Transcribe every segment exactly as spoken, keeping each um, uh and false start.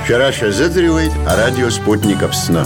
Шәара шәазыӡырҩуеит арадио Спутник Аԥсны.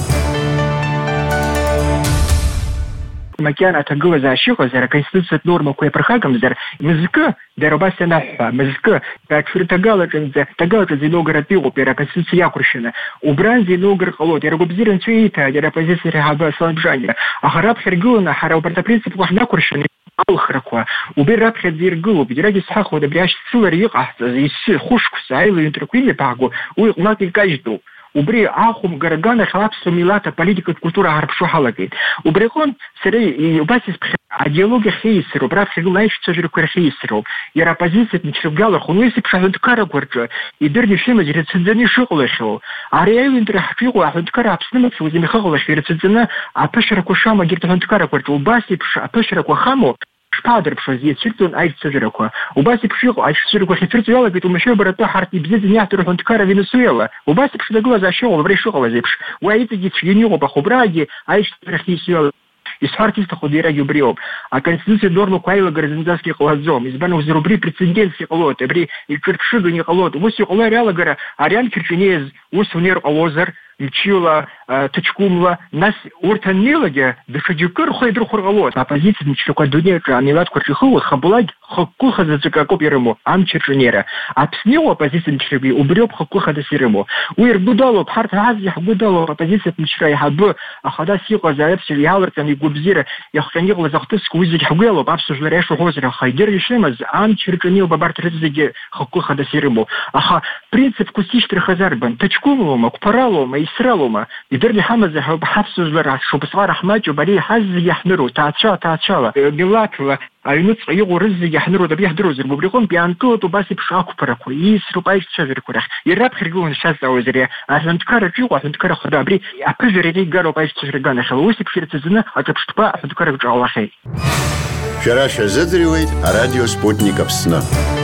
Макьана аҭагылазаашьа аконституциатә нормақәа иаԥырхагамзар, мызкы дара убас ианаҳҳәа, мызкы аҽырҭагалаҿынӡа, ҭагалаҿынӡа иноугаратә иҟоуп иара аконституциа иақәыршьаны. Убранӡа иноугар ҟалоит, иара гәабзиара анцәа ииҭааит, иара апозициа реиҳабы Аслан Бжаниа. Аха раԥхьа иргыланы ҳара убарҭ апринципқәа ҳнақәыршьаны алхрақәа, убри раԥхьаӡа иргылоуп, егьырагь исҳәахуеит абри ашьцылара иҟаҳҵаз, иссы хәышықәса аилаҩынтрақәа имҩаԥааго, уи иҟнак икажьтәуп. Убри ахәымгара аганахь аԥсуа милаҭ аполитикатә культура ҳарԥшо ҳалагеит. Убри аҟнытә сара убас исԥхьа адиалог ахьеисыроуп, раԥхьа игылоу аишьцәажәарақәа рахьеисыроуп. Иара апозициатә мчрабгалахә уи еиԥш аҳәынҭқаррақәа рҿы идырны ишимаз ирацәаӡаны ишыҟалахьоу. Ари аилаҩынтра ҳаҿы иҟоу аҳәынҭқарра Аԥснымаԥсуа имихыҟалахьоу ирацәаӡаны аԥышьарақәа шамоу егьырҭ аҳәынҭқаррақәа рҿы убас еиԥш аԥышьарақәа хамоу шԥаадырԥшыз иацәырҵуан аишьцәажәарақәа. Убас еиԥш иҟоу аишьцәажәарақәа ахьацәырҵуа иалагеит умашәабаратәы ҳарҭ ибзиаӡаны иаҳҭароу аҳәынҭқарра Венесуела. Убас еиԥш аҭагылазаашьа иҟоуп, абра ишыҟалаз еиԥш. Уи аиҵегьы цәгьаны иҟоуп, аха убраагьы аишьцәажәара ахьеисуа исҳәарц исҭаху иарагьы убри ауп. Аконституциатә нормақәа аилагара зынӡаск иҟалаӡом. Избан акәзар, убри прецедентс иҟалоит, абри иҿырԥшыганы иҟалоит. Ус иҟало ари алагара ари анкьаҿ инеиз ус унеир ҟалозар, мчыла, ҭаҷкәымла, нас урҭ аннеилагьы даҽа џьоукы рхәы еидырхәыр ҟалоит. Апозициатә мчрақәа адунеиаҿы амилаҭқәа рҿы ихыло хабалак хықәкылхадаҵәык акоуп ирымоу, амч аҿы анеира. Аԥсны иҟоу апозициатә мчрақәа убри ауп хықәкылхадас ирымоу. Уи ргәыдалоуп, ҳарҭ ҳазегьы ҳгәыдалоуп апозициатә мчра аиҳабы ахадас иҟаз аԥсуа иаалырҟьаны игәабзиара иахҟьаны иҟалаз ахҭысқәа уи зегьы ҳгәы иалоуп аԥсуа жәлар иашәаҳәозар, аха егьыргь ишимаз амч рҿы анеиуп абарҭ рыҭ зегьы хықәкылхадас ирымоу. Аха принципқәас ишьҭырхыз арбан? Ҭаҷкәымлоума, қәԥаралоума, исралоума? Идырны иҳамаз ҳаԥсуа жәлар шубасҟара ҳмаҷуп, ари ҳазегьы иаҳныруп, ҭаацәа ҭаацәала, милаҭла аҩныҵҟа иҟоу рызегьы иаҳныруп, абри иаҳдыруазар, убри аҟнытә иаанкылоит убас еиԥш ақәԥарақәа, иисроуп аишьцәажәарақәа рахь. Ираԥхьа иргыланы ишазҵаауаз ари аҳәынҭқарраҿы иҟоу аҳәынҭқарра хада, абри аԥыжәара иара игароуп аишьцәажәара аганахьала, ус еиԥш ирацәаӡаны аҿырԥштәқәа аҳәынҭқарра рҿы ҟалахьеит. Шәара шәазыӡырҩуеит арадио Спутник Аԥсны.